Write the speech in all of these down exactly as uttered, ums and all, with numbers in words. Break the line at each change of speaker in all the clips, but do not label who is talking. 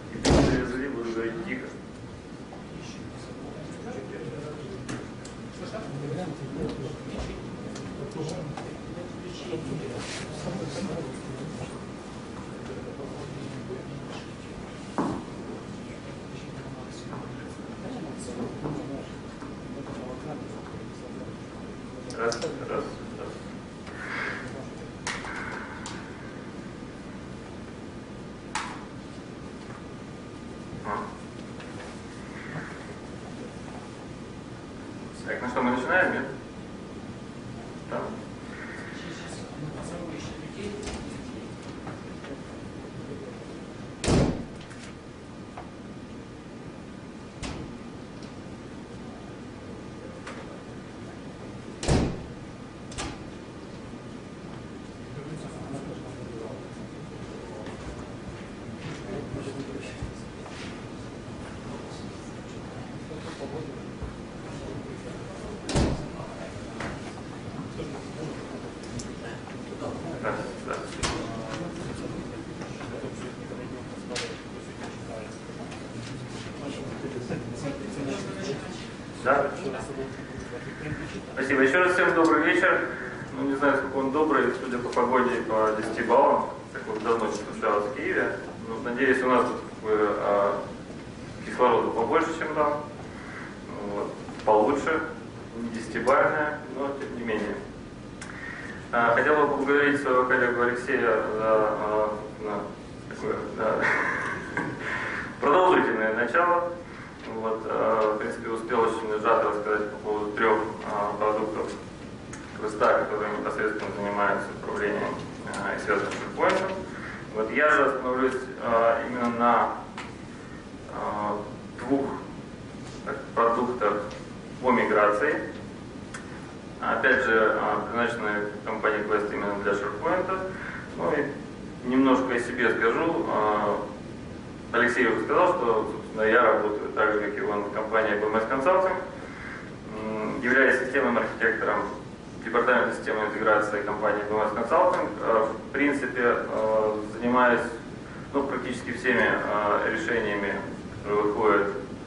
И ты завезли, буду говорить тихо. Раз, раз, раз. А. Так, ну что, мы начинаем, нет? Да. Да? Спасибо. Еще раз всем добрый вечер. Ну, не знаю, сколько он добрый, судя по погоде и по десяти баллам. Так вот, давно не случалось в Киеве. Ну, надеюсь, у нас тут как бы, а, кислорода побольше, чем там. Вот. Получше, не десятибалльная, но тем не менее. А, хотел бы поблагодарить своего коллегу Алексея за а, на, такое, да, продолжительное начало. Вот, э, в принципе, успел очень сжато рассказать по поводу трех э, продуктов Квеста, которые непосредственно занимаются управлением э, и связанным с SharePoint. Вот, я же остановлюсь э, именно на э, двух так, продуктах по миграции. Опять же, э, предназначенные компанией Quest именно для SharePoint. Ну и немножко о себе скажу. Э, Алексей уже сказал, что я работаю так же, как и он, в компании би эм эс Consulting, являюсь системным архитектором департамента системной интеграции компании би эм эс Consulting. В принципе, занимаюсь ну, практически всеми решениями, которые выходят,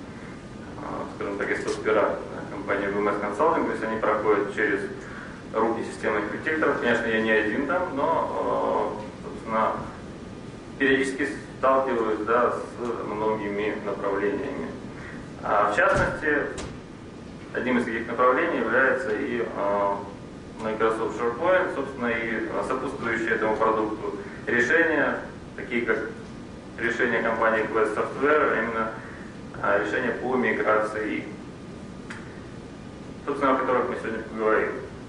скажем так, из софтвера компании би эм эс Consulting, то есть они проходят через руки системных архитекторов. Конечно, я не один там, но, собственно, периодически сталкиваюсь, да, с многими направлениями. А в частности, одним из таких направлений является и э, Microsoft SharePoint, собственно, и сопутствующие этому продукту решения, такие как решение компании Quest Software, а именно э, решения по миграции, собственно, о которых мы сегодня поговорим.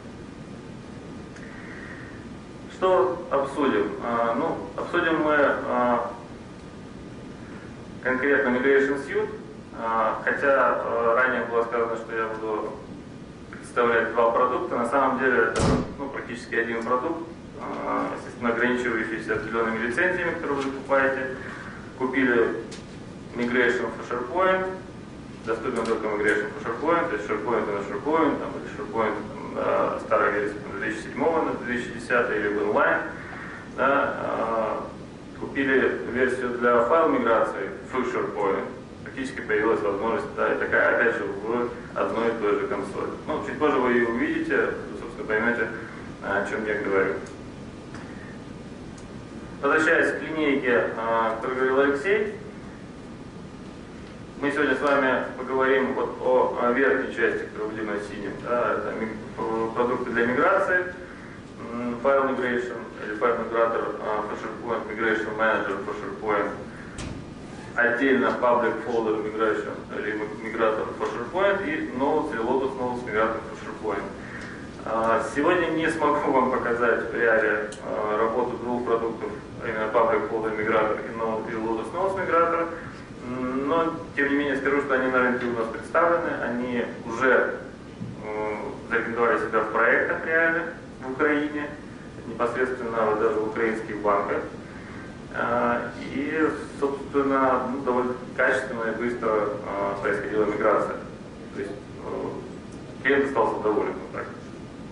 Что обсудим? А, ну, обсудим мы а, конкретно Migration Suite, а, хотя а, ранее было сказано, что я буду представлять два продукта. На самом деле это ну, практически один продукт, а, естественно, ограничивающийся определенными лицензиями, которые вы покупаете. Купили Migration for SharePoint, доступен только Migration for SharePoint, то есть SharePoint на SharePoint, там, или SharePoint на старой версии две тысячи седьмого на две тысячи десятый или в онлайн. Да, а, купили версию для файл миграции в SharePoint. Практически появилась возможность, да, и такая, опять же, в одной и той же консоли. Ну, чуть позже вы ее увидите, собственно, поймете, о чем я говорю. Возвращаясь к линейке, о которой говорил Алексей, мы сегодня с вами поговорим вот о, о верхней части, которую видим на синем. Да, это продукты для миграции, файл migration или файл мигратор for SharePoint, migration manager for SharePoint, отдельно public folder migration или мигратор for SharePoint и Notes или Lotus Notes мигратор for SharePoint. Сегодня не смогу вам показать в реале работу двух продуктов, а именно public folder мигратор и Lotus Notes мигратор. Но, тем не менее, скажу, что они на рынке у нас представлены, они уже э, зарекомендовали себя в проектах реальных в Украине, непосредственно даже в украинских банках. Э, и, собственно, ну, довольно качественно и быстро э, происходила миграция. То есть э, клиент остался доволен. Вот так.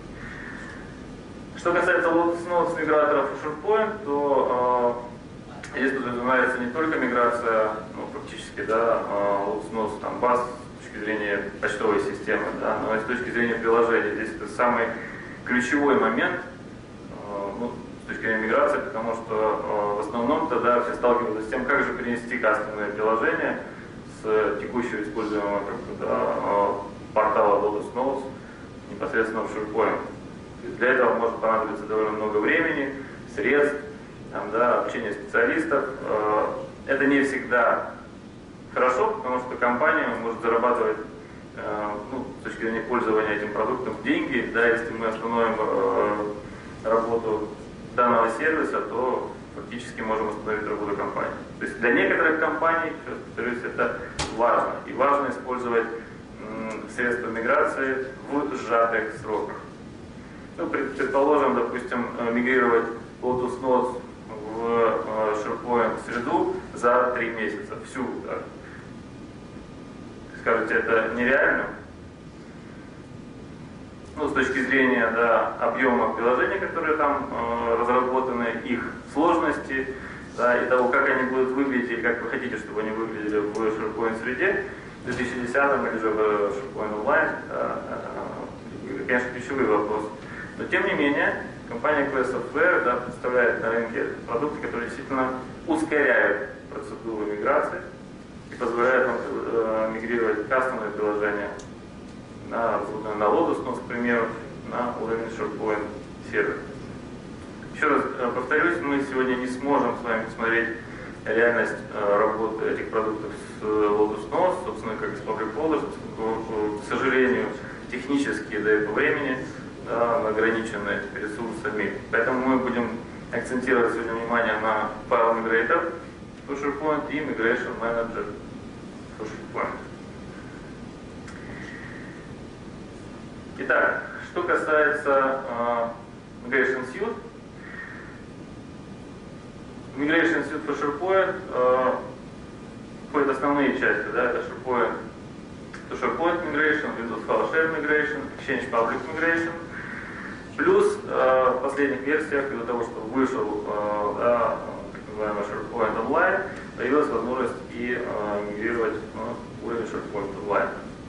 Что касается Lotus Notes миграторов и SharePoint, то э, Здесь подразумевается не только миграция, ну, фактически, да, снос там, баз с точки зрения почтовой системы, да, но и с точки зрения приложения. Здесь это самый ключевой момент, ну, с точки зрения миграции, потому что в основном тогда все сталкиваются с тем, как же перенести кастомное приложение с текущего используемого как бы, да, портала Lotus Notes непосредственно в SharePoint. Для этого может понадобиться довольно много времени, средств, там, да, общения специалистов. Это не всегда хорошо, потому что компания может зарабатывать, ну, с точки зрения пользования этим продуктом, деньги. Да, если мы остановим работу данного сервиса, то фактически можем остановить работу компании. То есть для некоторых компаний, сейчас повторюсь, это важно. И важно использовать средства миграции в сжатых сроках. Ну, предположим, допустим, мигрировать Lotus Notes в SharePoint среду за три месяца, всю. Да. Скажете, это нереально? Ну, с точки зрения, да, объема приложений, которые там э, разработаны, их сложности, да, и того, как они будут выглядеть, или как вы хотите, чтобы они выглядели в SharePoint среде, в две тысячи десятом или же в SharePoint Online, да, это, конечно, ключевой вопрос. Но, тем не менее, компания Quest Software, да, представляет на рынке продукты, которые действительно ускоряют процедуру миграции и позволяют нам э, мигрировать кастомные приложения на, на Lotus, ну, к примеру, на уровень SharePoint сервер. Еще раз э, повторюсь, мы сегодня не сможем с вами посмотреть реальность э, работы этих продуктов с Lotus Notes, собственно, как и с Public Folder, к сожалению, технически, да и по времени, да, мы ограничены ресурсами. Поэтому мы будем акцентировать сегодня внимание на File Migrator for SharePoint и Migration Manager for SharePoint. Итак, что касается uh, Migration Suite. Migration Suite for SharePoint uh, входят основные части, да, это SharePoint to SharePoint Migration, Windows File Share Migration, Exchange Public Migration. Плюс э, в последних версиях, из-за того, что вышел э, да, так называемый SharePoint Online, появилась возможность и э, мигрировать на уровень SharePoint Online.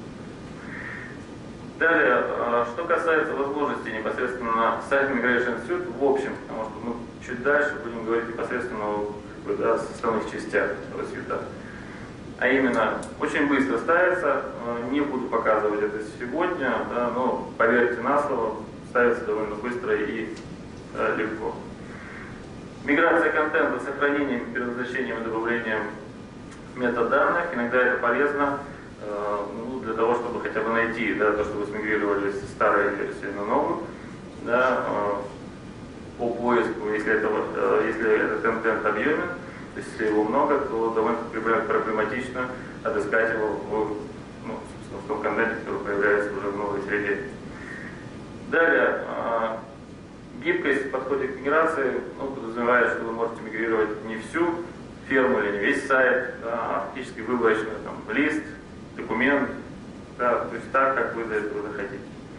Далее, э, что касается возможностей непосредственно Site Migration Suite в общем, потому что мы чуть дальше будем говорить непосредственно о, как бы, да, составных частях этого свита. А именно, очень быстро ставится, э, не буду показывать это сегодня, да, но поверьте на слово, ставится довольно быстро и э, легко. Миграция контента с сохранением, переназначением и добавлением метаданных. Иногда это полезно э, ну, для того, чтобы хотя бы найти, да, то, что вы смигрировали с старой версии на новую, да, э, по поиску, если, этого, э, если этот контент объемен, то есть если его много, то довольно проблематично отыскать его в, ну, в том контенте, который появляется уже в новой среде. Далее, э, гибкость в подходе к миграции, ну, подразумевает, что вы можете мигрировать не всю ферму или не весь сайт, да, а фактически выборочно там, лист, документ, да, то есть так, как вы до этого захотите.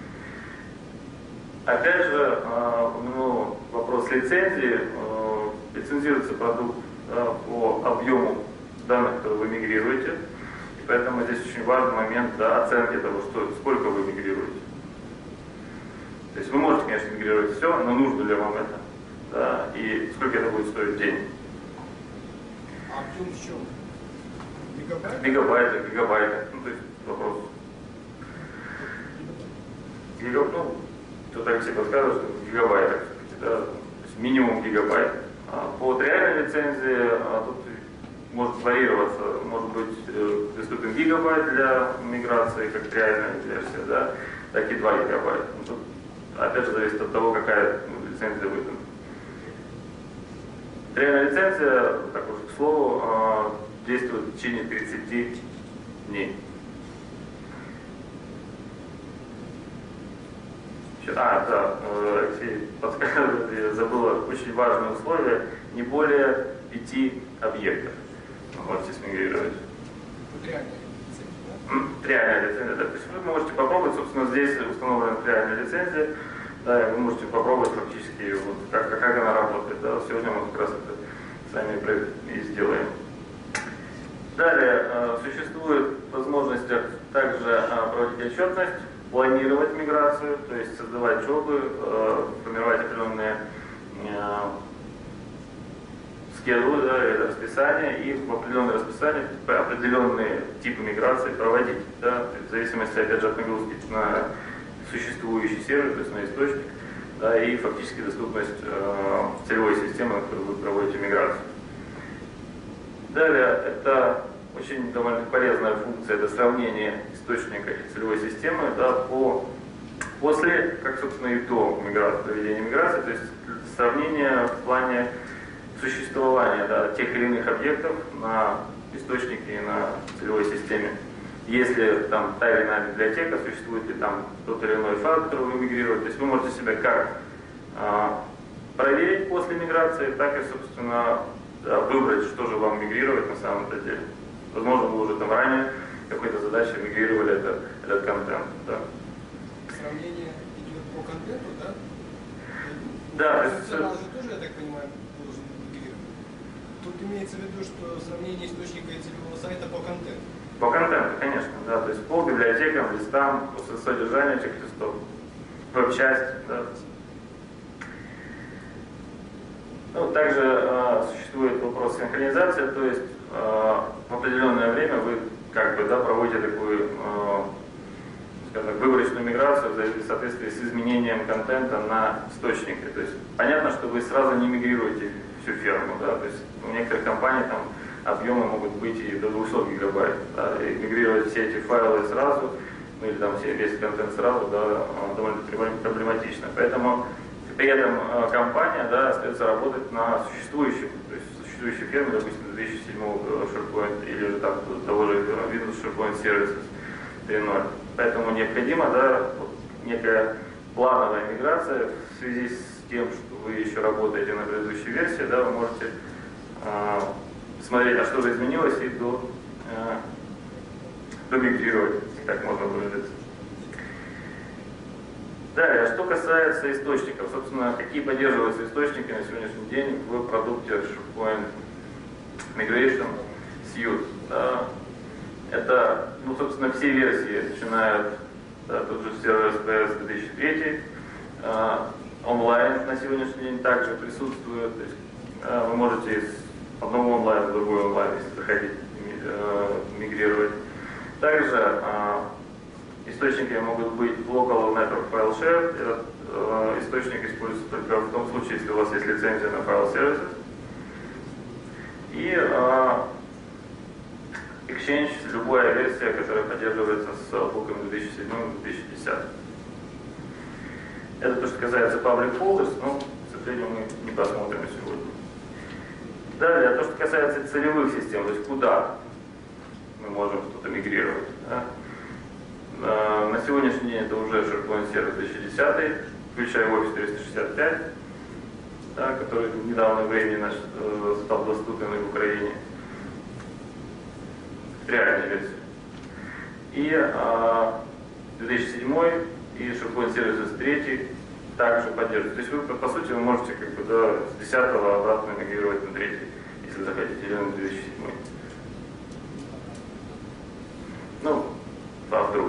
Опять же, э, упомянул вопрос лицензии. Э, лицензируется продукт, да, по объему данных, которые вы мигрируете, и поэтому здесь очень важный момент, да, оценки того, что, сколько вы мигрируете. То есть вы можете, конечно, мигрировать все, но нужно ли вам это? Да, и сколько это будет стоить в день?
А объем в чем? Мегабайт?
Мегабайты, гигабайты. Ну, то есть вопрос. Гигабайт, ну, то так все подсказывают, что в гигабайтах, да, то есть минимум гигабайт. А по реальной лицензии а, тут может варьироваться, может быть э, доступен гигабайт для миграции, как реальная версия, да, так и два гигабайта. Ну, тут, опять же, зависит от того, какая, ну, лицензия выдана. Реальная лицензия, так уж к слову, э, действует в течение тридцати дней. А, да, Алексей подсказывает, я забыла очень важное условие, не более пяти объектов вы можете смигрировать.
Реальная лицензия, да?
Реальная лицензия, да. То есть вы можете попробовать, собственно, здесь установлена реальная лицензия, да, и вы можете попробовать фактически, вот, как, как она работает. Да. Сегодня мы как раз это сами и сделаем. Далее существует возможность также проводить отчетность, планировать миграцию, то есть создавать джобы, формировать определенные schedule, да, расписание, и в определенное расписание определенные типы миграции проводить, да, в зависимости, опять же, от нагрузки на существующий сервер, то есть на источник, да, и фактически доступность э, целевой системы, на которой вы проводите миграцию. Далее, это очень довольно полезная функция, это сравнение источника и целевой системы, да, по, после, как, собственно, и до миграции, проведения миграции, то есть сравнение в плане существования, да, тех или иных объектов на источнике и на целевой системе. Если там та или иная библиотека, существует ли там тот или иной файл, который вы мигрируете, то есть вы можете себя как а, проверить после миграции, так и, собственно, да, выбрать, что же вам мигрировать на самом-то деле. Возможно, вы уже там ранее какой-то задачей мигрировали это, этот контент. Да.
Сравнение идет по контенту, да?
Да, то есть...
Функционал же тоже, я так понимаю, должен мигрировать. Тут имеется в виду, что сравнение источника и целевого сайта по контенту.
По контенту, конечно, да, то есть по библиотекам, листам, по содержанию этих листов, веб-часть, да. Ну, также э, существует вопрос синхронизации, то есть э, в определенное время вы как бы, да, проводите такую, э, скажем так, выборочную миграцию в соответствии с изменением контента на источнике. То есть понятно, что вы сразу не мигрируете всю ферму, да, то есть у некоторых компаний там объемы могут быть и до двухсот гигабайт. Да, и мигрировать все эти файлы сразу, ну или там все, весь контент сразу, да, довольно проблематично. Поэтому при этом компания, да, остается работать на существующем, то есть существующей ферме, допустим, две тысячи седьмого SharePoint или же там того же Windows SharePoint Services три ноль. Поэтому необходима, да, некая плановая миграция в связи с тем, что вы еще работаете на предыдущей версии, да, вы можете э, смотреть, а что же изменилось, и до, э, домигрировать, так можно выразиться. Далее, что касается источников, собственно, какие поддерживаются источники на сегодняшний день в продукте SharePoint Migration Suite. Да. Это, ну, собственно, все версии начинают, да, тот же сервер эс пи эс две тысячи три, э, онлайн на сегодняшний день также присутствует, то есть э, вы можете из одного онлайна в другой онлайн, если захотите, э, мигрировать. Также э, источниками могут быть Local Network File Share. Этот э, источник используется только в том случае, если у вас есть лицензия на File Services. И э, Exchange, любая версия, которая поддерживается с Outlook две тысячи седьмой — две тысячи десятый. Это то, что касается Public Folders, но, к сожалению, мы не посмотрим сегодня. Далее, то, что касается целевых систем, то есть куда мы можем что-то мигрировать. Да? На сегодняшний день это уже SharePoint Server две тысячи десятый, включая Office триста шестьдесят пять, да, который в недавнее время наш, э, стал доступен и в Украине. Реальная версия. И э, две тысячи седьмой и SharePoint Services три также поддерживают. То есть вы, по сути, вы можете как бы, да, с десятого обратно мигрировать на третий, если захотите, или на две тысячи седьмой. Ну, а вдруг.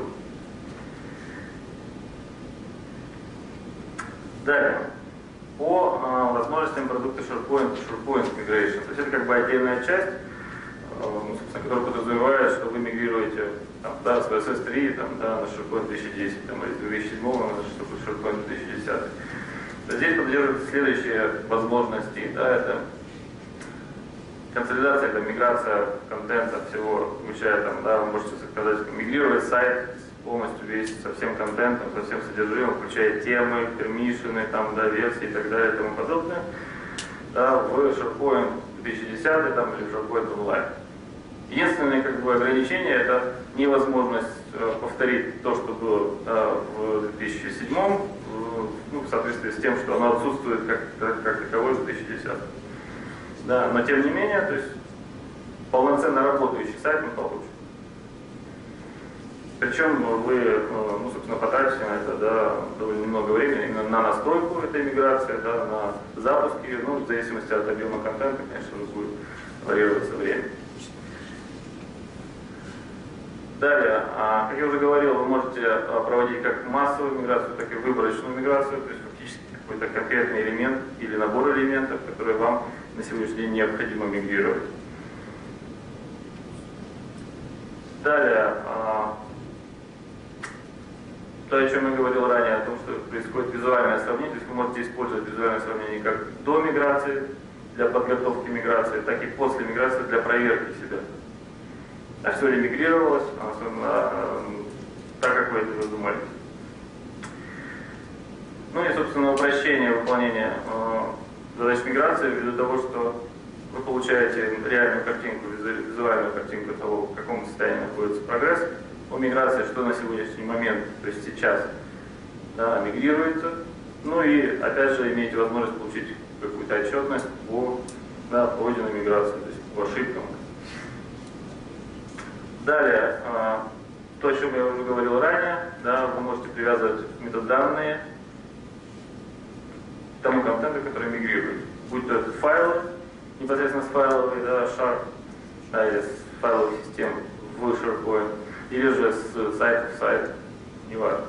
Далее. По э, возможностям продукта SharePoint, SharePoint Migration. То есть это как бы отдельная часть, э, которая подразумевает, что вы мигрируете там, да, с ви эс эс три там, да, на SharePoint две тысячи десять, там, или с две тысячи седьмого на SharePoint две тысячи десятый. Здесь поддерживаются следующие возможности. Да, это консолидация, это миграция контента всего, включая, там, да, вы можете сказать, мигрировать сайт полностью весь, со всем контентом, со всем содержимым, включая темы, пермишины, там, да, версии и так далее и тому подобное, да, в SharePoint две тысячи десятый там, или в SharePoint Online. Единственное как бы, ограничение — это невозможность э, повторить то, что было э, в две тысячи седьмом, э, ну, в соответствии с тем, что оно отсутствует как, как, как таковое в две тысячи десятом. Да, но тем не менее, то есть полноценно работающий сайт мы получим. Причем вы, ну, собственно, потратите на это, да, довольно немного времени именно на настройку этой миграции, да, на запуск ее, ну, в зависимости от объема контента, конечно, будет варьироваться время. Далее, как я уже говорил, вы можете проводить как массовую миграцию, так и выборочную миграцию, то есть фактически какой-то конкретный элемент или набор элементов, которые вам на сегодняшний день необходимо мигрировать. Далее, то, о чем я говорил ранее, о том, что происходит визуальное сравнение, то есть вы можете использовать визуальное сравнение как до миграции, для подготовки миграции, так и после миграции для проверки себя. А все ли мигрировалось, так, как вы это задумали. Ну и, собственно, упрощение выполнения э, задач миграции ввиду того, что вы получаете реальную картинку, визуальную картинку того, в каком состоянии находится прогресс по миграции, что на сегодняшний момент, то есть сейчас, да, мигрируется. Ну и, опять же, имеете возможность получить какую-то отчетность по, да, пройденной миграции, то есть по ошибкам. Далее, э, то, о чем я уже говорил ранее, да, вы можете привязывать метаданные к тому контенту, который мигрирует. Будь то это файлы, непосредственно с файловой, да, шар, да, или с файловых систем в SharePoint, или же с сайта в сайт, неважно.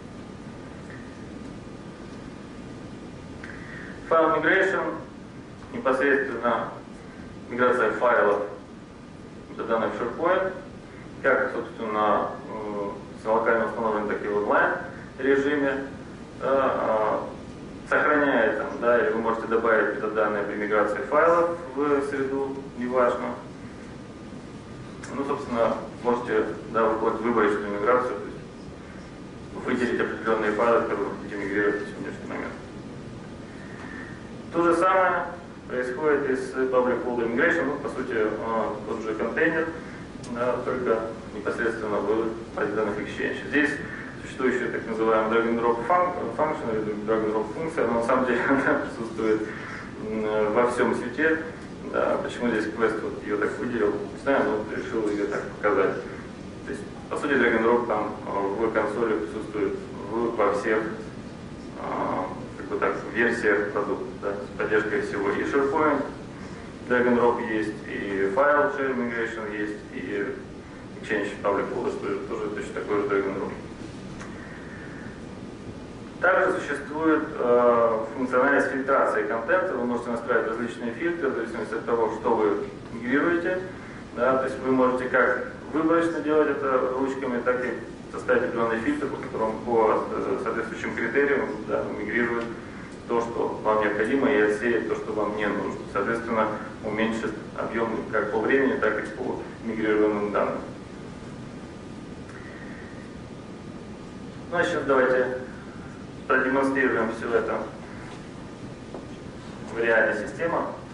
Файл migration, непосредственно миграция файлов метаданных в SharePoint, как, собственно, с локально установленным, так и в онлайн режиме, да, сохраняет, там, да, или вы можете добавить метаданные при миграции файлов в среду, неважно. Ну, собственно, можете, да, выполнить выборочную миграцию, то есть выделить определенные файлы, которые вы хотите мигрировать на сегодняшний момент. То же самое происходит и с Public Folder Migration, ну, по сути, тот же контейнер, да, только непосредственно в базе данных Exchange. Здесь существующая так называемая drag and drop function, или drag and drop функция, но на самом деле она присутствует во всем свете. Да, почему здесь Quest вот ее так выделил, не знаю, но решил ее так показать. То есть, по сути, drag and drop там в консоли присутствует в, во всех как бы так, версиях продукта, да, с поддержкой всего. И SharePoint drag and drop есть, и File Share Migration есть, и Exchange Public Folder тоже точно такой же drag and drop. Также существует э, функциональность фильтрации контента. Вы можете настраивать различные фильтры в зависимости от того, что вы мигрируете. Да, то есть вы можете как выборочно делать это ручками, так и составить определенный фильтр, по которому по соответствующим критериям, да, мигрирует то, что вам необходимо, и отсеять то, что вам не нужно. Соответственно, уменьшит объем как по времени, так и по мигрированным данным. Ну а сейчас давайте продемонстрируем все это в реальной системе.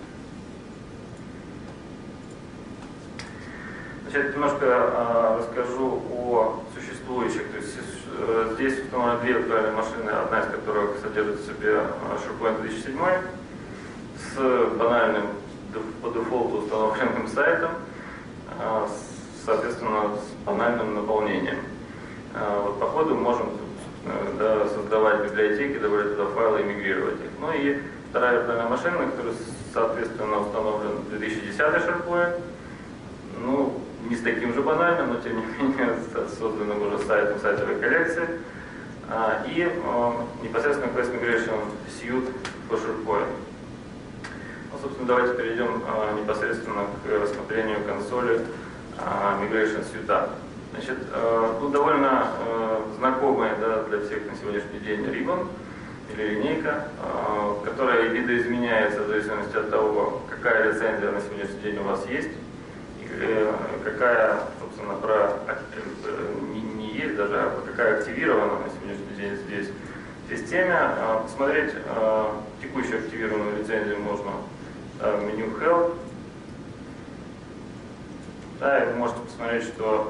Значит, немножко э, расскажу о существующих. То есть, э, здесь установлены две виртуальные машины, одна из которых содержит в себе SharePoint две тысячи семь с банальным по дефолту установленным сайтом, э, соответственно, с банальным наполнением. Э, вот по ходу можем, да, создавать библиотеки, добавлять туда файлы и мигрировать их. Ну и вторая виртуальная машина, которая, соответственно, установлена в две тысячи десятый SharePoint. Ну, не с таким же банальным, но тем не менее с созданным уже сайтом сайтовой коллекции. А, и а, непосредственно Quest Migration Suite по SharePoint. Ну, собственно, давайте перейдем а, непосредственно к рассмотрению консоли а, Migration Suite. Значит, э, ну, довольно э, знакомая, да, для всех на сегодняшний день Ribbon или линейка, э, которая видоизменяется в зависимости от того, какая лицензия на сегодняшний день у вас есть, и э, какая, собственно, про, э, не, не есть даже, а какая активирована на сегодняшний день здесь в системе. Э, посмотреть э, текущую активированную лицензию можно э, в меню Help. Да, и вы можете посмотреть, что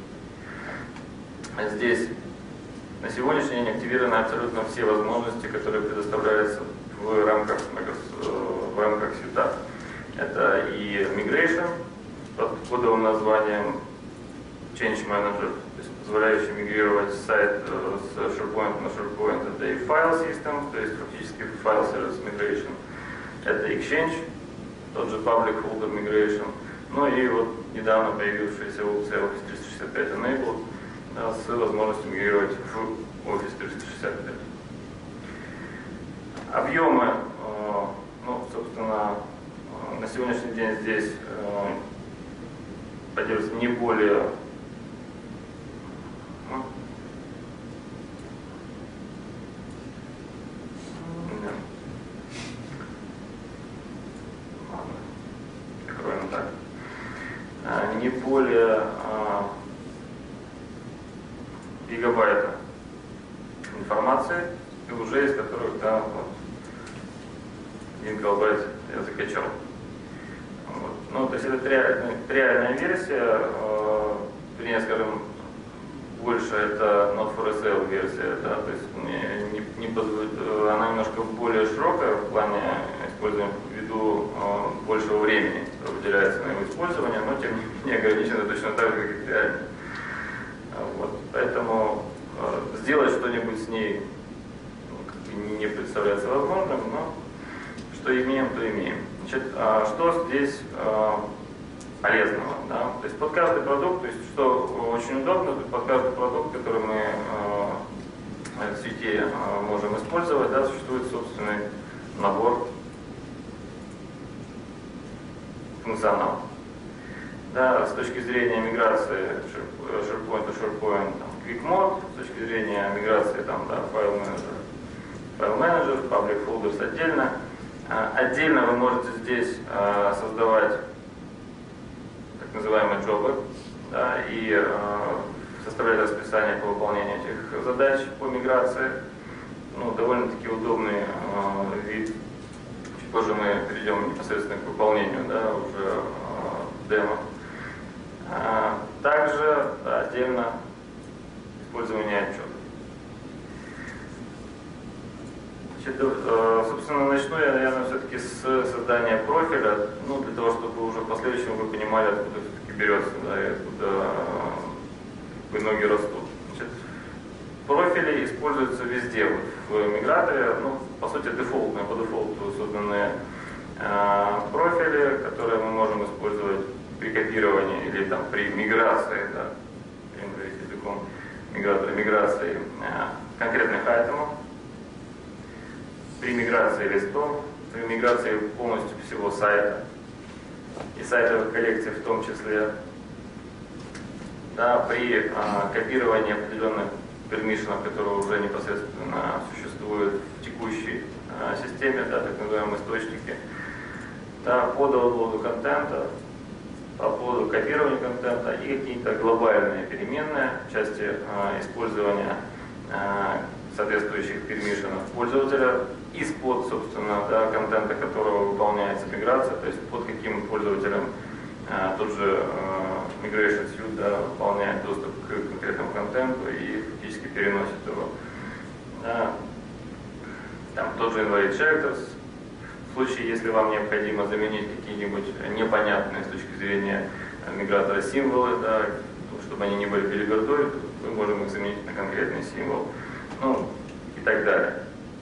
здесь на сегодняшний день активированы абсолютно все возможности, которые предоставляются в рамках, в рамках Suite. Это и Migration под кодовым названием Change Manager, то есть позволяющий мигрировать сайт с SharePoint на SharePoint. Это и File System, то есть фактически File Service Migration. Это Exchange, тот же Public Folder Migration. Ну и вот недавно появившаяся опция Office триста шестьдесят пять Enable, да, с возможностью мигрировать в Office триста шестьдесят пять. Объемы, э, ну, собственно, э, на сегодняшний день здесь э, поддерживается не более ну, ладно, откроем так. А, не более а, гигабайта информации, и уже из которых, да, вот, один килобайт я закачал. Вот. Ну, то есть это реальная, реальная версия, э, вернее, скажем, больше это not for sale версия, да, то есть не, не, не позволит, она немножко более широкая в плане использования ввиду э, большего времени выделяется на его использование, но тем не менее ограничено точно так же, как и реально. Вот. Поэтому э, сделать что-нибудь с ней ну, как бы не представляется возможным, но что имеем, то имеем. Значит, э, что здесь э, полезного? Да? То есть под каждый продукт, то есть что очень удобно, под каждый продукт, который мы э, в сети э, можем использовать, да, существует собственный набор функционала. Да, с точки зрения миграции SharePoint to SharePoint, там, Quick Mode, с точки зрения миграции там, да, File Manager, File Manager, Public Folders отдельно. А, отдельно вы можете здесь а, создавать так называемые джобы, да, и а, составлять расписание по выполнению этих задач по миграции. Ну, довольно-таки удобный а, вид. Чуть позже мы перейдем непосредственно к выполнению, да, уже а, демо. А, также да, отдельно использование отчетов. Значит, э, собственно, начну я, наверное, все-таки с создания профиля, ну, для того, чтобы уже в последующем вы понимали, откуда все-таки берется, да, и откуда э, ноги растут. Значит, профили используются везде. Вот, в миграторе, ну, по сути, дефолтные, по дефолту созданные э, профили, которые мы можем использовать при копировании или там при миграции, да, языком мигратора, миграции э, конкретных айтемов, при миграции листов, при миграции полностью всего сайта и сайтовых коллекций в том числе, да, при э, копировании определенных пермишенов, которые уже непосредственно существуют в текущей э, системе, да, так называемые источники, да, по download контента, по поводу копирования контента и какие-то глобальные переменные в части э, использования э, соответствующих пермишенов пользователя из-под, собственно, да, контента, которого выполняется миграция, то есть под каким пользователем э, тот же э, Migration Suite, да, выполняет доступ к конкретному контенту и фактически переносит его. Да. Там тот же Invalid Checkers. В случае, если вам необходимо заменить какие-нибудь непонятные с точки зрения мигратора символы, да, чтобы они не были билибердой, мы можем их заменить на конкретный символ, ну и так далее.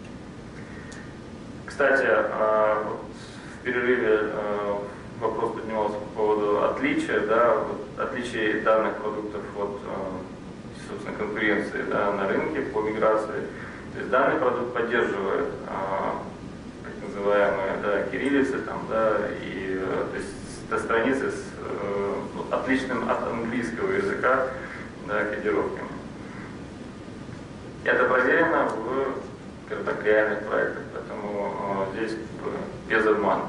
Кстати, в перерыве вопрос поднимался по поводу отличия, да, вот, отличий данных продуктов от, собственно, конкуренции, да, на рынке по миграции. То есть данный продукт поддерживает называемые, да, кириллицы, там, да, и то есть это страницы с э, ну, отличным от английского языка, да, кодировками. Это проверено в, скажем так, реальных проектах, поэтому э, здесь как бы без обмана.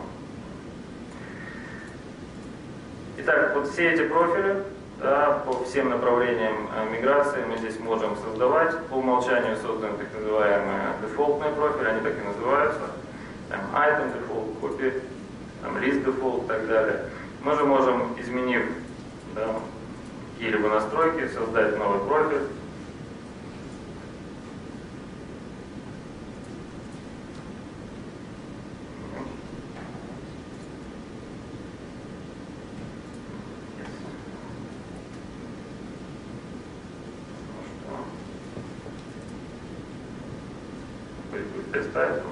Итак, вот все эти профили, да, по всем направлениям э, миграции мы здесь можем создавать. По умолчанию созданы так называемые дефолтные профили, они так и называются. Там, item default, copy, там, list default и так далее. Мы же можем, изменив, да, какие-либо настройки, создать новый профиль. тест-айкон.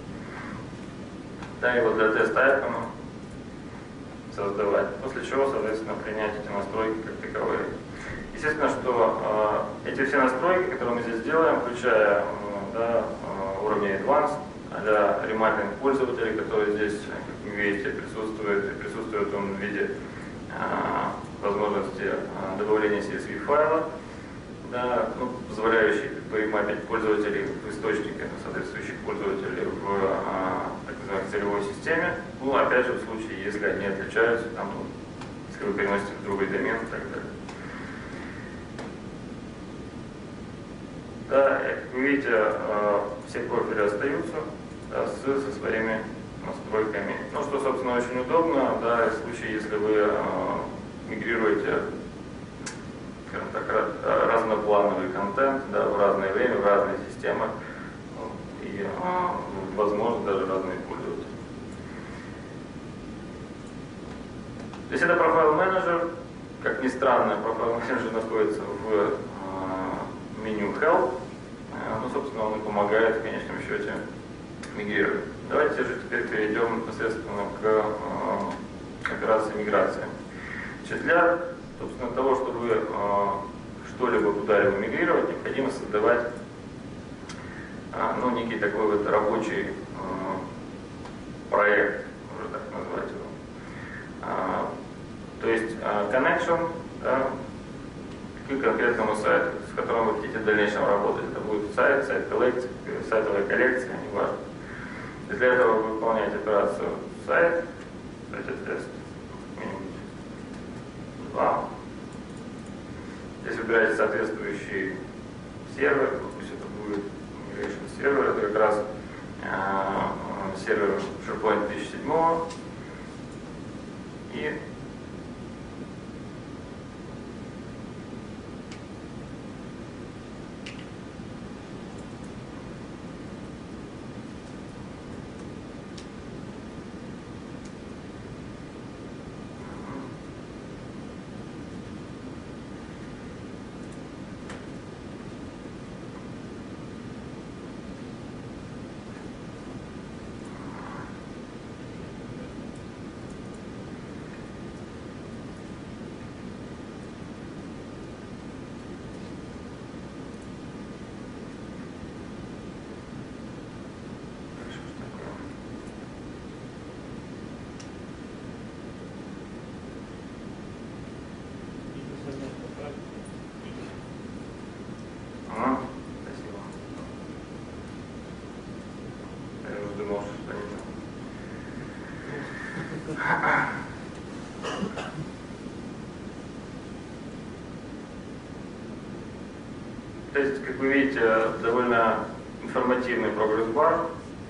Да, и вот для тест-айкона создавать, после чего, соответственно, принять эти настройки как таковые. Естественно, что э, эти все настройки, которые мы здесь делаем, включая э, да, э, уровни Advanced, а ремаркинг пользователей, которые здесь, как вы видите, присутствует, присутствует он в виде э, возможности э, добавления си эс ви файла, да, ну, позволяющий ремапить пользователей в источнике, соответствующих пользователей в э, так называемой целевой системе. Ну, опять же, в случае, если они отличаются, там, ну, если вы переносите в другой домен и так далее. Да, как вы видите, э, все профили остаются, да, с, со своими настройками. Ну, что, собственно, очень удобно, да, в случае, если вы э, мигрируете, скажем так, разноплановый контент, да, в разное время, в разные системы, и, э, возможно, даже разные пользователи. То есть это профайл менеджер, как ни странно, профайл менеджер находится в э, меню Help, ну, собственно, он и помогает в конечном счете мигрировать. Давайте же теперь перейдем непосредственно к э, операции миграции. Значит, для, собственно, того, чтобы э, что-либо куда-либо мигрировать, необходимо создавать э, ну, некий такой вот рабочий э, проект, можно так назвать его. Э, то есть э, connection, да, к конкретному сайту, с которым вы хотите в дальнейшем работать. Это будет сайт, сайт коллекция, сайтовая коллекция, неважно. Для этого вы выполняете операцию сайт, это тест, два. Здесь выбираете соответствующий сервер, пусть это будет migration сервер, это как раз э, сервер SharePoint две тысячи седьмого. И То есть, как вы видите, довольно информативный прогресс-бар.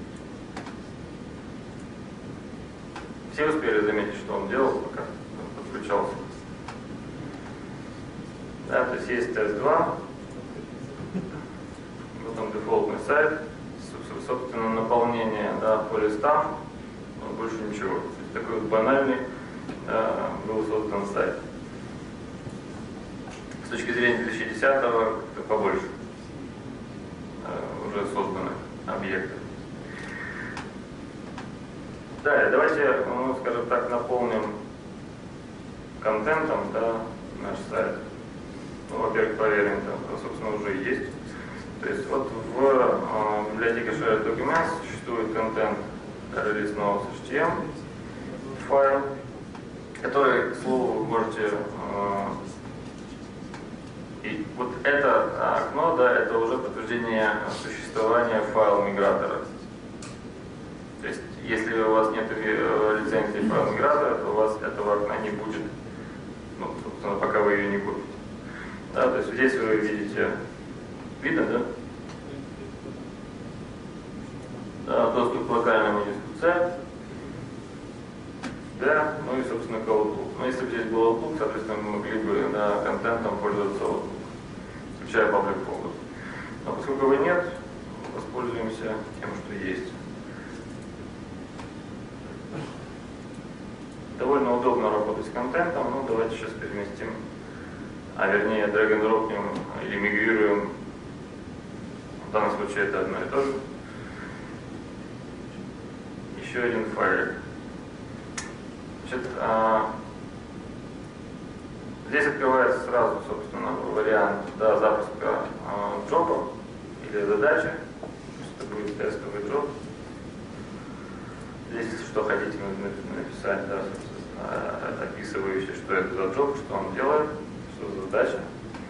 Все успели заметить, что он делал, пока он подключался. Да, то есть есть тест два, вот он дефолтный сайт, собственно, наполнение, да, по листам, но больше ничего. То есть такой вот банальный да, был создан сайт. С точки зрения две тысячи десятого это побольше э, уже созданных объектов. Далее, давайте, ну, скажем так, наполним контентом, да, наш сайт. Ну, во-первых, проверим, там, собственно, уже есть. То есть вот в э, библиотеке Shared Documents существует контент release notes эйч ти эм файл, который, к слову, вы можете э, и вот это окно, да, это уже подтверждение существования файл-мигратора. То есть, если у вас нет лицензии файл-мигратора, то у вас этого окна не будет, ну, собственно, пока вы ее не купите. Да, то есть здесь вы видите, видно, да? Да, доступ к локальному диску C, да, ну и, собственно, к Outlook. Но если бы здесь был Outlook, соответственно, мы могли бы, да, контентом пользоваться Outlook, включая public folder. Но поскольку его нет, воспользуемся тем, что есть. Довольно удобно работать с контентом, но давайте сейчас переместим, а вернее drag and dropнем или мигрируем. В данном случае это одно и то же. еще один файлик. Значит, а, здесь открывается сразу, собственно, вариант да, запуска а, джоба или задачи. Это будет тестовый джоб. Здесь, если что хотите, нужно написать, да, описывающий, что это за джоб, что он делает, что за задача.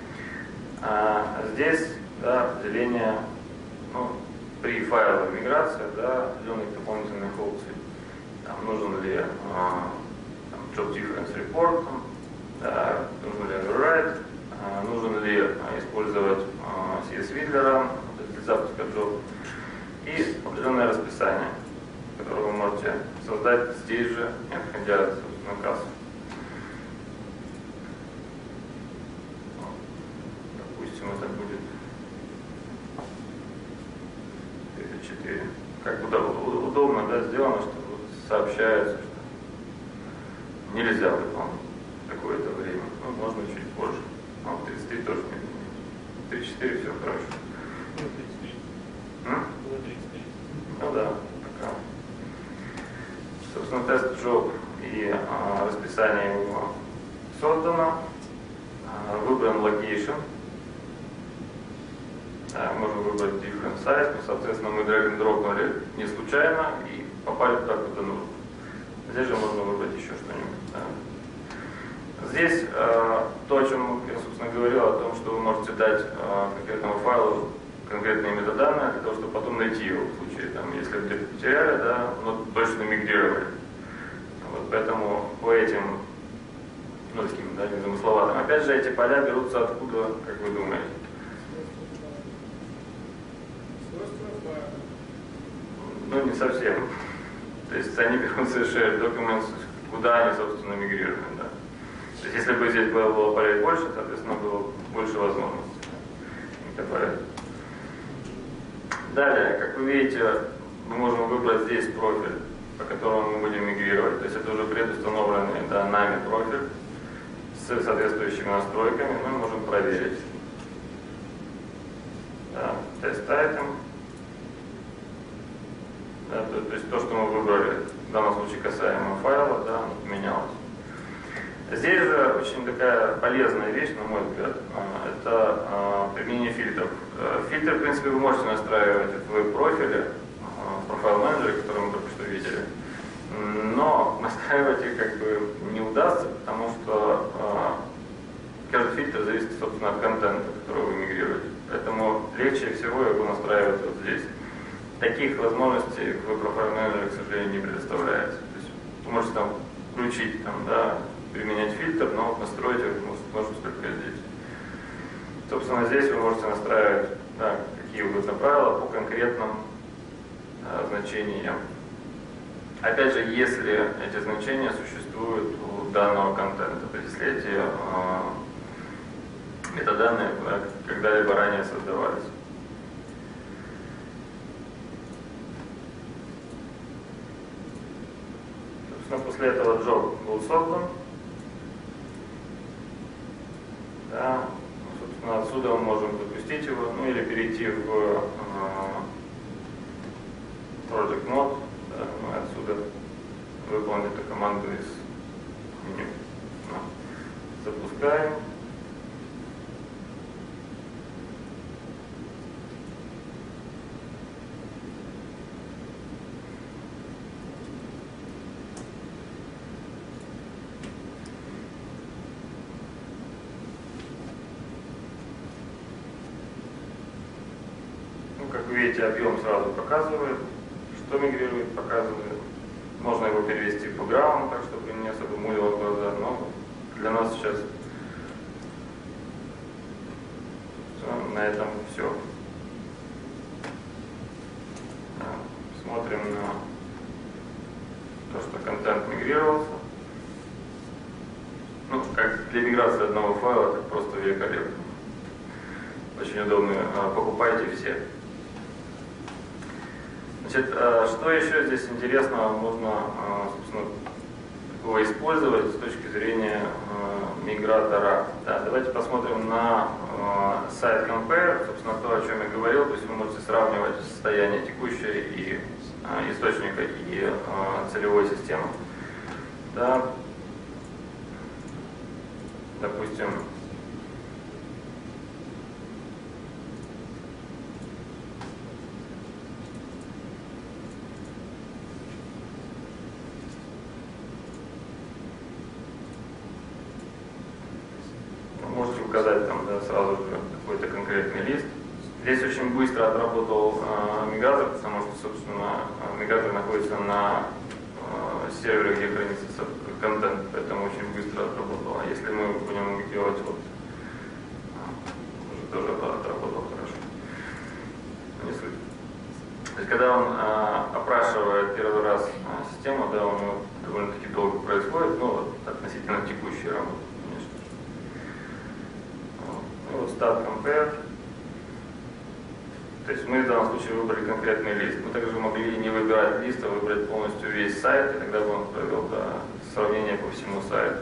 А здесь да, определение, ну, при файловой миграции, да, определенных дополнительных опций. Там, нужен ли а, там, job difference report, да, нужен ли override, а, нужен ли а, использовать а, си эс Видлера для запуска job и определенное расписание, которое вы можете создать здесь же, не отходя от собственной кассы. Допустим, это будет тридцать четыре. Как удобно, да, сделано, что сообщается, что нельзя выполнить такое-то время. Ну, можно чуть позже. А в тридцать три тоже не тридцать четыре все хорошо.
тридцать три.
М?
тридцать три.
Ну да, пока. Собственно, тест job и а, расписание его создано. А, выбран location. А, можно выбрать different size, но, соответственно, мы drag and дропнули не случайно и попали туда, куда нужно. Здесь же можно выбрать еще что-нибудь. Да. Здесь э, то, о чем я, собственно, говорил, о том, что вы можете дать э, конкретному файлу конкретные метаданные для того, чтобы потом найти его в случае, там, если вы где-то потеряли, да, но точно мигрировали. Вот поэтому по этим, ну, таким, да, незамысловатым. Опять же, эти поля берутся откуда, как вы думаете? Ну, не совсем. То есть они берутся из shared documents, куда они, собственно, мигрируют. Да. То есть если бы здесь было, было полей больше, соответственно, было больше возможностей. Далее, как вы видите, мы можем выбрать здесь профиль, по которому мы будем мигрировать. То есть это уже предустановленный, да, нами профиль с соответствующими настройками. Мы можем проверить. Да, тест item. Да, то, то есть то, что мы выбрали, в данном случае касаемо файла, да, поменялось. Здесь же очень такая полезная вещь, на мой взгляд, это применение фильтров. Фильтры, в принципе, вы можете настраивать в веб-профиле, в профайл-менеджере, который мы только что видели, но настраивать их как бы не удастся, потому что каждый фильтр зависит, собственно, от контента, который вы мигрируете. Поэтому легче всего его настраивать вот здесь. Таких возможностей в профайл-менеджере, к сожалению, не предоставляется. То есть вы можете там включить, там, да, применять фильтр, но вот настроить его можно только здесь. Собственно, здесь вы можете настраивать, да, какие угодно правила по конкретным да, значениям. Опять же, если эти значения существуют у данного контента, то есть если эти э, метаданные да, когда-либо ранее создавались. Собственно, после этого job был создан. Да, собственно, отсюда мы можем запустить его, ну или перейти в э, project mode, да, ну, отсюда выполнить эту команду из меню. Ну, запускаем. Как вы видите, объем сразу показывает, что мигрирует, показывает. Можно его перевести в background, так чтобы не особо мулило глаза, но для нас сейчас на этом все. Смотрим на то, что контент мигрировался. Ну, как для миграции одного файла, это просто великолепно. Очень удобно, покупайте все. Значит, что еще здесь интересного можно, собственно, такого использовать с точки зрения мигратора? Да, давайте посмотрим на сайт Compare, собственно, то, о чем я говорил. То есть вы можете сравнивать состояние текущее и э, источника и э, целевой системы. Да. Допустим, вы можете указать там, да, сразу же какой-то конкретный лист. Здесь очень быстро отработал э, мигратор, потому что, собственно, мигратор находится на э, сервере, где хранится контент, поэтому очень быстро отработал. А если мы будем делать вот, уже тоже отработал хорошо. Не суть. То есть, когда он э, опрашивает первый раз э, систему, да, у него довольно-таки долго происходит, ну, вот, относительно текущей работы, конечно же. Вот. И вот start compare. То есть мы в данном случае выбрали конкретный лист. Мы также могли не выбирать лист, а выбрать полностью весь сайт, и тогда бы он провел, да, сравнение по всему сайту.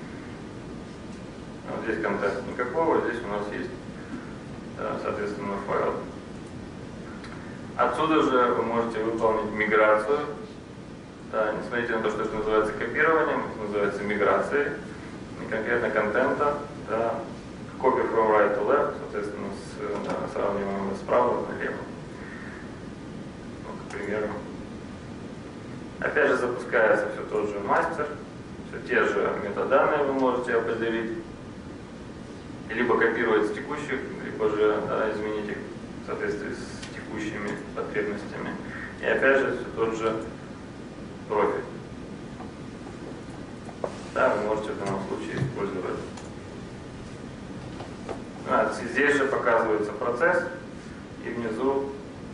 Вот здесь контента никакого, здесь у нас есть, да, соответственно, файл. Отсюда же вы можете выполнить миграцию. Да, несмотря на то, что это называется копированием, это называется миграцией. И конкретно контента, да, copy from right to left, соответственно, с, да, сравниваем справа налево. Ну, к примеру. Опять же запускается все тот же мастер, все те же метаданные вы можете определить, и либо копировать с текущих, либо же, да, изменить их в соответствии с текущими потребностями. И опять же все тот же профиль. Да, вы можете в данном случае использовать. А, здесь же показывается процесс, и внизу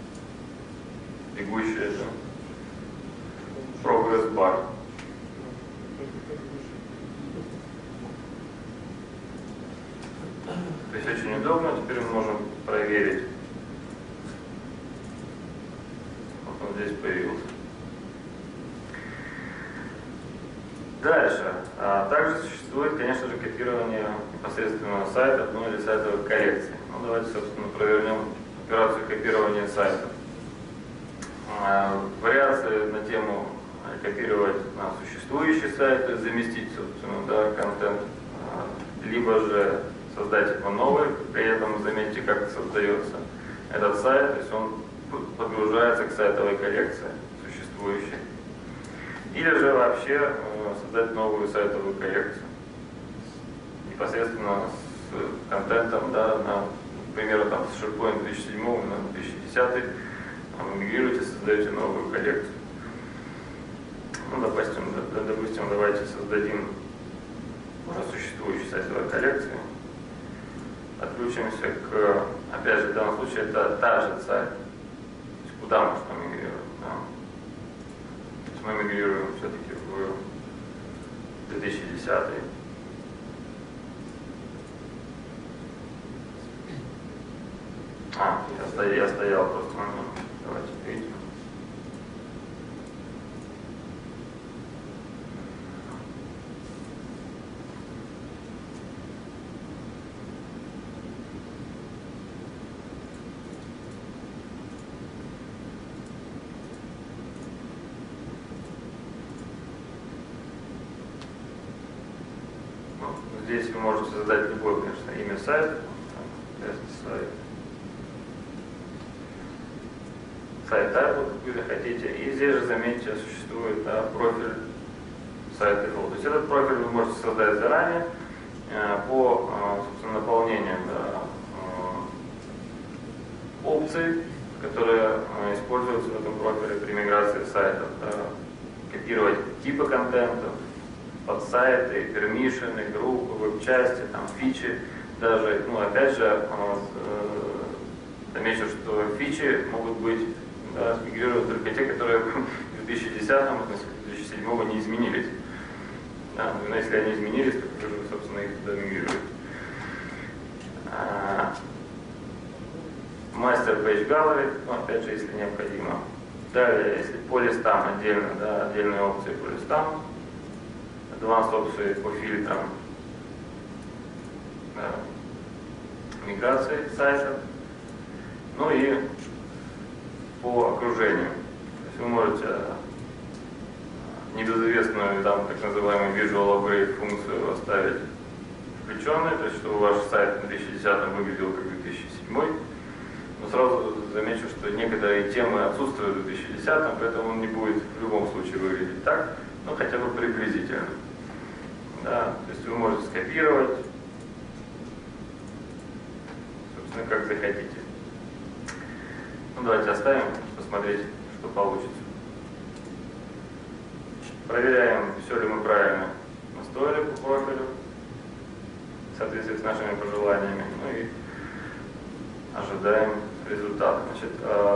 бегущая же progress bar. То есть очень удобно. Теперь мы можем проверить. Вот он здесь появился. Дальше. А, также существует, конечно же, копирование непосредственно сайта, ну или сайтовых коллекций. Ну, давайте, собственно, провернем операцию копирования сайта. А, вариации на тему копировать на существующий сайт, заместить, собственно, да, контент, а, либо же создать его новый, при этом заметьте, как создается этот сайт, то есть он подгружается к сайтовой коллекции существующей. Или же вообще э, создать новую сайтовую коллекцию. Непосредственно с контентом, да, на, к примеру, там, с SharePoint две тысячи седьмого на две тысячи десятый, вы мигрируете, создаете новую коллекцию. Ну, допустим, да, допустим, давайте создадим уже существующую сайтовую коллекцию. Отключимся к, опять же, в данном случае это та же цель. Куда мы что мигрируем? Да? То есть мы мигрируем все-таки в две тысячи десятый. А, я стоял, я стоял просто момент. Давайте видим. Здесь вы можете создать любое, конечно, имя сайта, сайт, сайт type, какой захотите, и здесь же, заметьте, существует, да, профиль сайта default. То есть этот профиль вы можете создать заранее э, по, э, собственно, наполнению, да, э, опций, которые э, используются в этом профиле при миграции сайтов, да, копировать типы контента, подсайты, пермишины, группы, веб-части, там, фичи, даже, ну, опять же, э, замечу, что фичи могут быть, да, смигрированы только те, которые в две тысячи десятом, относительно две тысячи седьмого не изменились. Да, но если они изменились, то как же вы, собственно, их туда мигрируете. Мастер Page Gallery, ну, опять же, если необходимо. Далее, если по листам отдельно, да, отдельные опции по листам. Advanced опции по фильтрам, да, миграции сайта, ну и по окружению. То есть вы можете небезызвестную там так называемую Visual Upgrade функцию оставить включенной, то есть чтобы ваш сайт на две тысячи десятом выглядел как две тысячи седьмой. Но сразу замечу, что некоторые темы отсутствуют в две тысячи десятом, поэтому он не будет в любом случае выглядеть так, но хотя бы приблизительно. Да, то есть вы можете скопировать, собственно, как захотите. Ну, давайте оставим, посмотреть, что получится. Проверяем, все ли мы правильно настроили по профилю, в соответствии с нашими пожеланиями. Ну и ожидаем результата. Значит,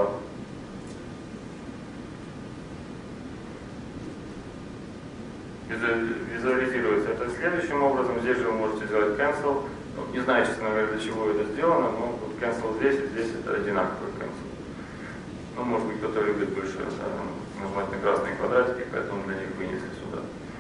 визуализируется это следующим образом. Здесь же вы можете сделать cancel. Ну, не знаю, честно говоря, для чего это сделано, но вот cancel здесь и здесь это одинаковый cancel. Ну, может быть, кто-то любит больше да, нажимать на красные квадратики, поэтому для них вынесли сюда.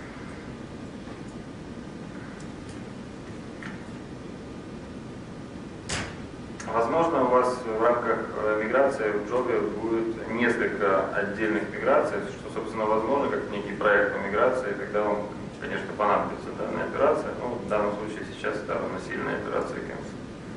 Возможно, у вас в рамках миграции в джобе будет несколько отдельных миграций, что, собственно, возможно, как некий проект по миграции, и тогда вам, конечно, понадобится данная операция. Но в данном случае сейчас это равносильная операция cancel.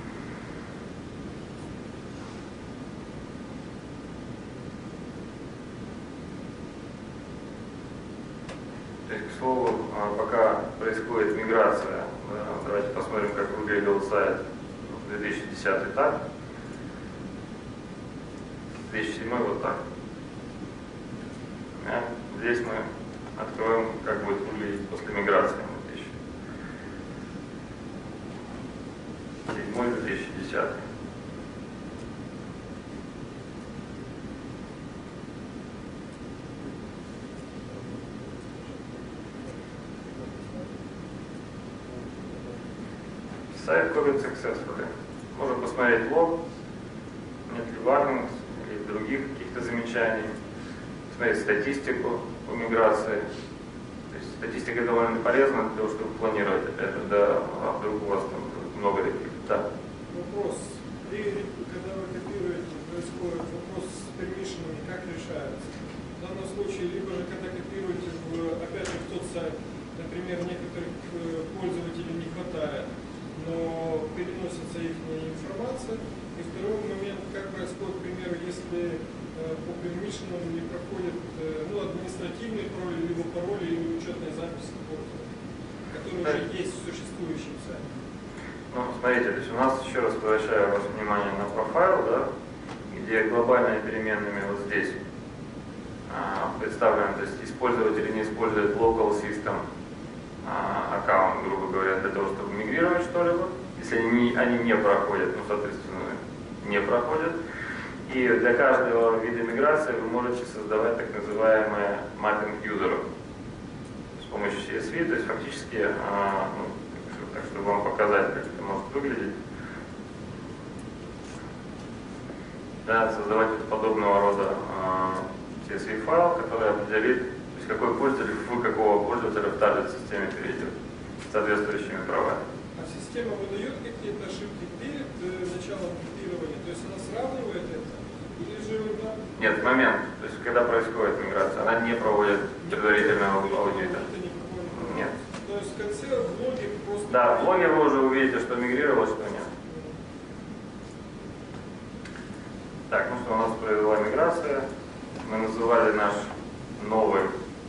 То есть, к слову, пока происходит миграция, давайте посмотрим, как выглядел сайт две тысячи десятый так, две тысячи седьмой вот так. Да? Здесь мы откроем, как будет выглядеть после миграции две тысячи седьмой — две тысячи десятый. Сайт copied successfully. Можем посмотреть лог, нет ли warnings или других каких-то замечаний, посмотреть статистику по миграции. То есть статистика довольно полезна для того, чтобы планировать, опять же, да, а вдруг у вас там много таких. Да.
Вопрос. При, когда вы копируете, происходит вопрос с пермишенами, как решается? В данном случае, либо же когда копируете, в, опять же, в тот сайт, например, некоторых пользователей не хватает, но переносится их информация. И второй момент, как происходит, к примеру, если э, по пермишенам не проходят э, ну, административные пароли, либо пароли, или учетные записи пользователя, которые
да.
уже есть в существующем сайте.
Ну, смотрите, то есть у нас, еще раз обращаю ваше внимание на профайл, да, где глобальными переменными вот здесь а, представлены, то есть использователь не использует local system аккаунт, грубо говоря, для того, чтобы мигрировать что-либо, если они, они не проходят, ну, соответственно, не проходят. И для каждого вида миграции вы можете создавать так называемые mapping юзеров с помощью си эс ви, то есть фактически, а, ну, так, чтобы вам показать, как это может выглядеть, да, создавать вот подобного рода а, си эс ви файл, который определит, какой пользователь в какого пользователя в таргет системе перейдет с соответствующими правами.
А система выдает какие-то ошибки перед э, началом копирования? То есть она сравнивает это? Или же да?
Нет, в момент, то есть когда происходит миграция, она не проводит предварительного аудита.
Не
нет.
То есть в конце в логе просто...
Да, в логе вы уже увидите, что мигрировалось, что нет. Так, ну что у нас произошла миграция. Мы называли наш новый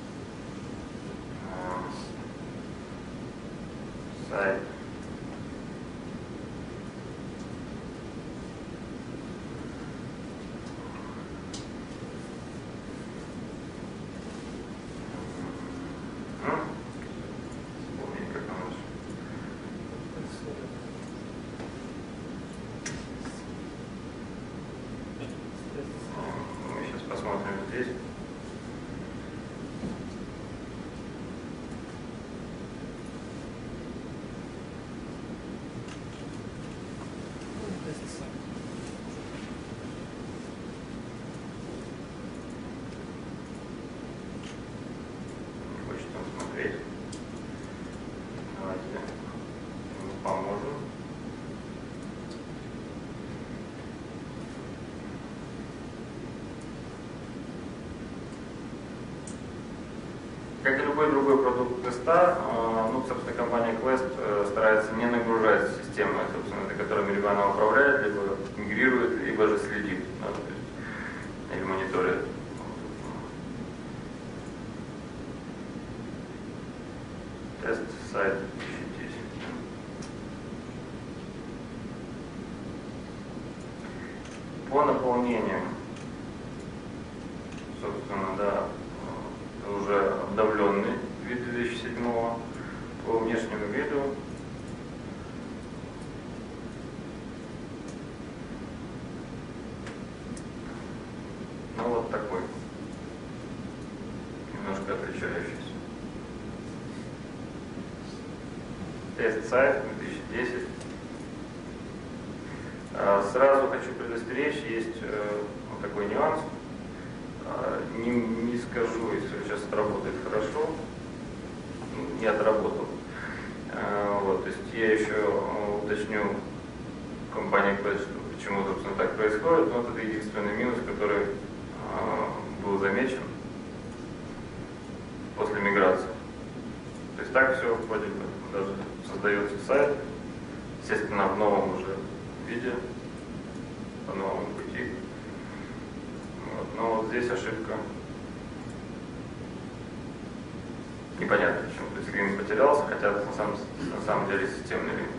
сайт. Вспомнить, как он наш. Мы сейчас посмотрим здесь. любой другой продукт теста, ну, собственно, компания Quest старается не нагружать системы, собственно, которыми либо она управляет, либо мигрирует, либо же следит, да, то есть, или мониторит. Тест сайт две тысячи десять. По наполнению, собственно, да, уже обновленный вид две тысячи седьмого. По внешнему виду ну вот такой, немножко отличающийся. Тест сайт две тысячи десять. Сразу хочу предостеречь, есть вот такой нюанс. Не, не скажу, если сейчас отработает хорошо, не отработал. Вот, то есть я еще уточню компании Quest, почему, собственно, так происходит, но это единственный минус, который был замечен после миграции. То есть так все вроде бы даже создается сайт, естественно, в новом уже виде, по новому пути. Вот, но вот здесь ошибка. Непонятно почему. То есть линк потерялся, хотя на самом, на самом деле системный линк.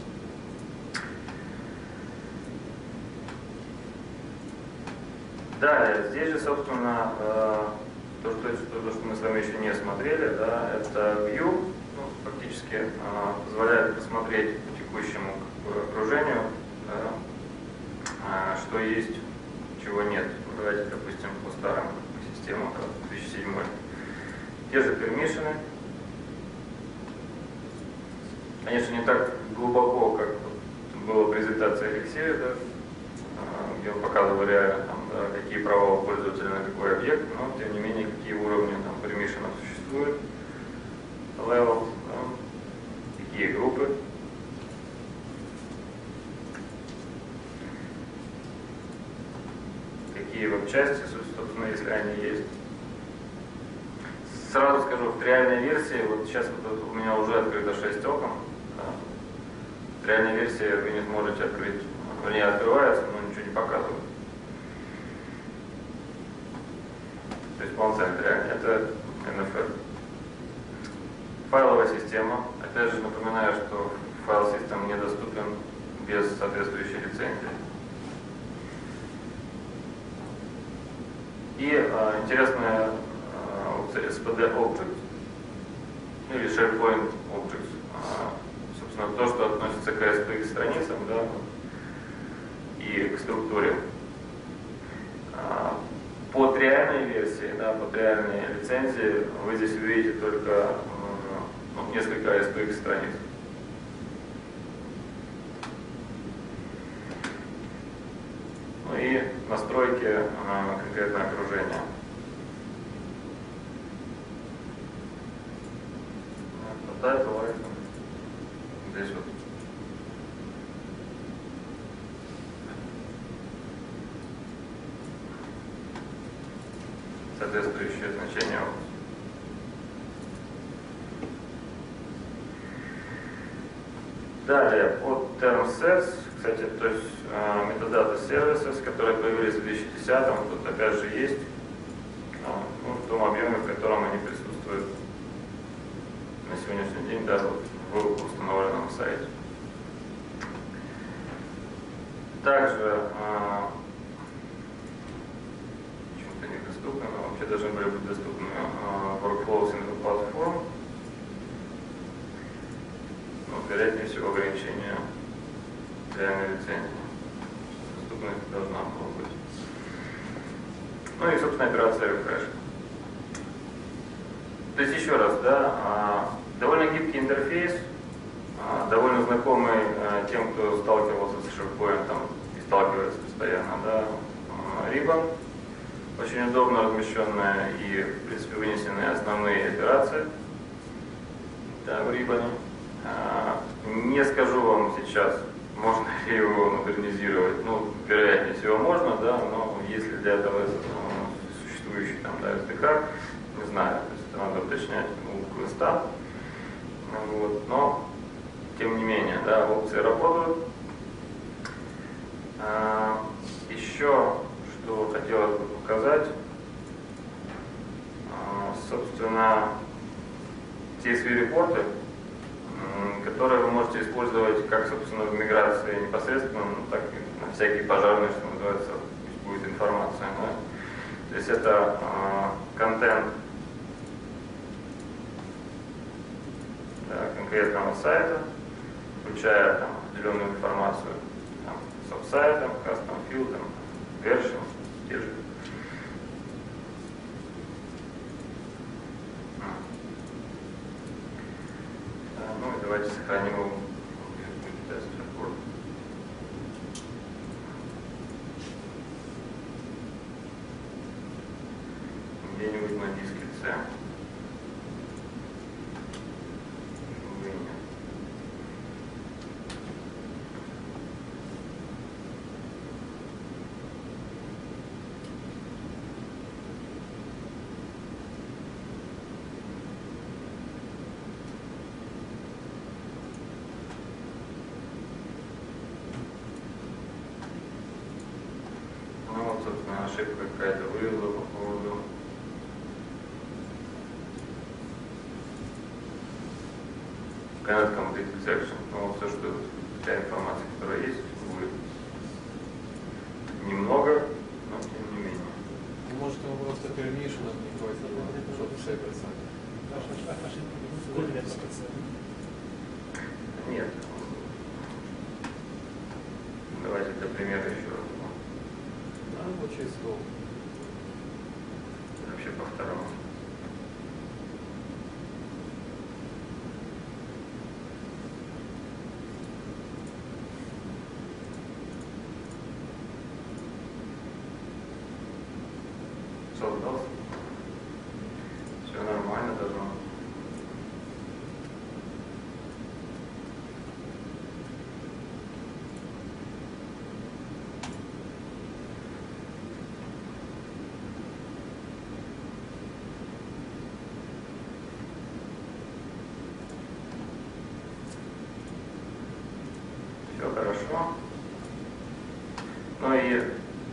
Далее, здесь же, собственно, э, то, что, то, что мы с вами еще не смотрели, да, это View, ну, фактически э, позволяет посмотреть по текущему как бы, окружению, да, э, что есть, чего нет. Давайте, допустим, по старым системам, две тысячи седьмой. Те же пермишины. Конечно, не так глубоко, как была презентация Алексея, да, где он показывал реально, там, да, какие права у пользователя на какой объект, но тем не менее, какие уровни там пермишенов существуют, levels, да, какие группы. Какие веб-части, собственно, если они есть. Сразу скажу, в реальной версии, вот сейчас вот у меня уже открыто шесть окон, да. В реальной версии вы не сможете открыть, вернее, открывается, но ничего не показывает. То есть полноценный реальный, это эн эф эр. Файловая система. Опять же напоминаю, что файл систем недоступен без соответствующей лицензии. И а, интересная а, опция эс пи ди Object или SharePoint Objects. А, собственно, то, что относится к эс пи икс страницам, да, и к структуре. А, под реальной версии, да, под реальной лицензией вы здесь увидите только ну, несколько эс пи икс страниц. Ну и настройки а, конкретного окружения. Title, здесь вот. Соответствующее значение. Далее, от term-sets, кстати, то есть э, metadata services, которые появились в две тысячи десятом, тут опять же есть, э, ну, в том объеме, в котором они присутствуют на сегодняшний день, да, вот, в установленном сайте. Также э, почему-то недоступны, но вообще должны были быть доступны э, workflows in the platform. Но, вероятнее всего, ограничение реальной лицензии. Доступность должна была быть. Ну и, собственно, операция refresh. То есть, еще раз, да, довольно гибкий интерфейс, довольно знакомый тем, кто сталкивался с SharePoint и сталкивается постоянно, да, Ribbon. Очень удобно размещенная и, в принципе, вынесенные основные операции, да, в Ribbon. Не скажу вам сейчас, можно ли его модернизировать. Ну, вероятнее всего можно, да, но если для этого существующий там, да, эс ди кей, не знаю, то есть это надо уточнять у инста. Вот. Но, тем не менее, да, опции работают. А, еще, что хотелось бы показать, а, собственно, те си ви-репорты, которые вы можете использовать как, собственно, в миграции непосредственно, ну, так и на всякие пожарные, что называется, будет информация. Да? То есть это э, контент да, конкретного сайта, включая там, определенную информацию там, сабсайтом, custom field, version, те же. Ну и давайте сохраним его в тест репорт. Где-нибудь на диске C. Ошибка какая-то вылезла по поводу cannot complete exception. Но все, что вся информация, которая есть, будет немного, но тем не менее.
Может, ему просто permission не хватило, чтобы сейвиться.
Нет. Давайте для примера еще раз.
Рабочий стол.
Вообще по второму. Создался. Все нормально должно. Все хорошо. Ну и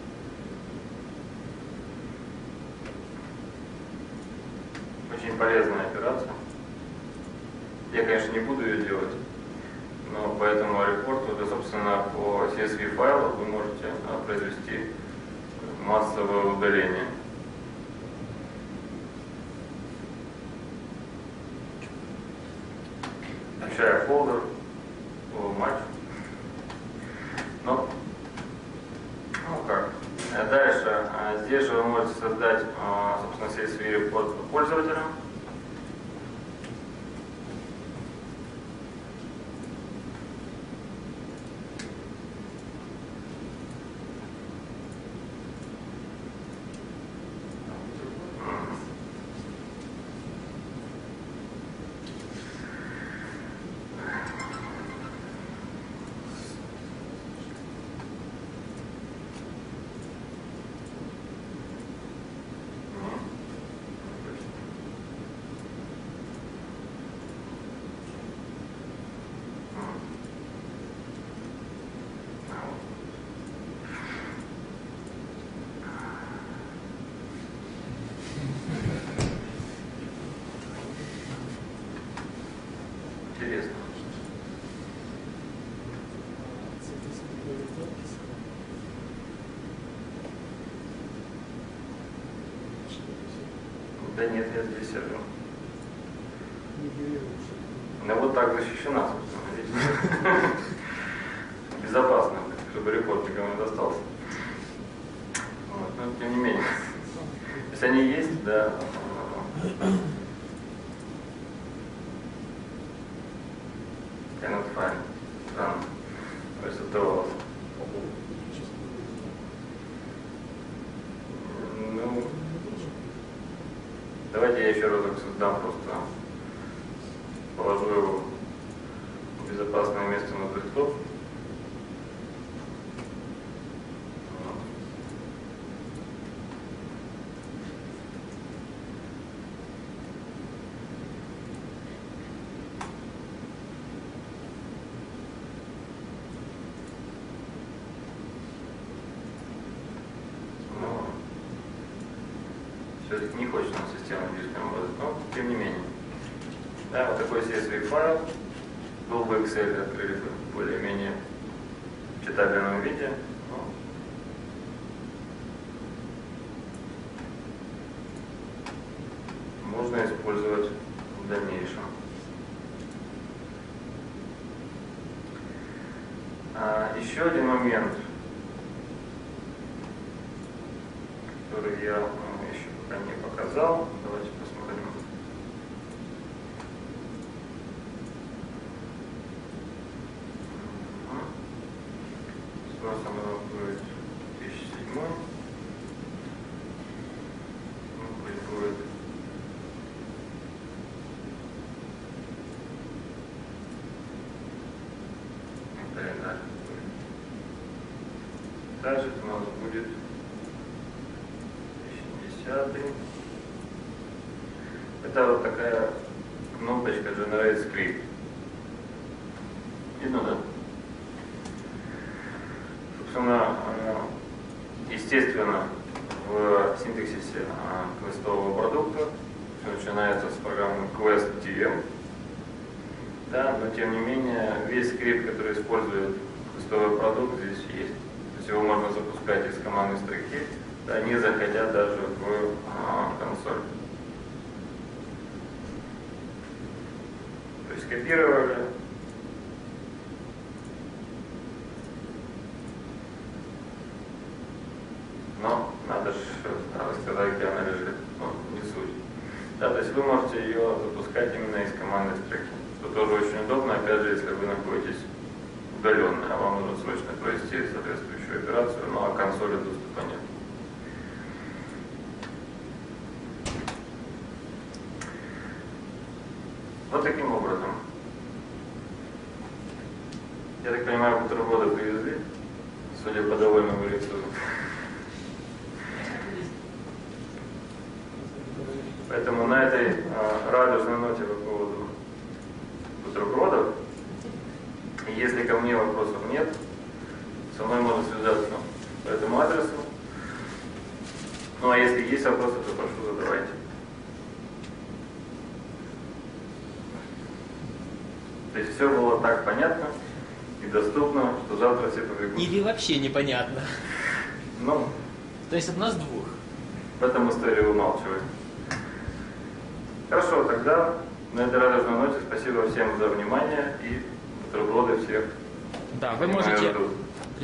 очень полезная операция. Я, конечно, не буду ее делать, но по этому репорту, да, собственно, по си эс ви файлу вы можете а, произвести массовое удаление. Включая фолдер по матчу. Ну, ну как. Дальше. Здесь же вы можете создать, собственно, си эс ви-репорт пользователя. Интересно. Да нет, я здесь сижу. Ну вот так защищена, собственно, видите. Безопасно, чтобы репорт никому не достался. Вот, но тем не менее. То есть они есть, да. Cannot find. Странно. То есть это вот. Ну, давайте я еще разок создам, просто положу его в безопасное место на десктоп. точно система физической работы, но тем не менее. Да, вот такой си эс ви файл был в Excel, открыли в более-менее читабельном виде. Но можно использовать в дальнейшем. А, еще один момент, который я ну, еще пока не показал. Давайте посмотрим. Спросом оно будет две тысячи седьмой. Пусть будет календарь. Дальше у нас будет две тысячи десятый. Это вот такая кнопочка Generate Script. Видно, да? Собственно, естественно, в синтаксисе квестового продукта все начинается с программы Quest.tm. Да, но тем не менее, весь скрипт, который использует квестовый продукт, здесь есть. То есть его можно запускать из командной строки, да, не заходя даже в а, консоль. То есть копировали. Но надо же рассказать, где она лежит. Ну, не суть. Да, то есть вы можете ее запускать именно из командной строки. Что тоже очень удобно, опять же, если вы находитесь удаленно, а вам нужно срочно провести соответствующую операцию, ну а консоли доступа нет. Вот таким образом. Я так понимаю, бутерброды привезли, судя по довольному лицу. Поэтому на этой а, радужной ноте по поводу бутербродов, если ко мне вопросов нет, со мной можно связаться по этому адресу. Ну а если есть вопросы, то прошу, задавайте. То есть все было так понятно и доступно, что завтра все побегут.
Или вообще непонятно.
Ну,
То есть от нас двух.
в этом истории умалчивать. Хорошо, тогда на этой радужной ноте спасибо всем за внимание и бутерброды всех.
Да, вы
снимаю
можете
тут.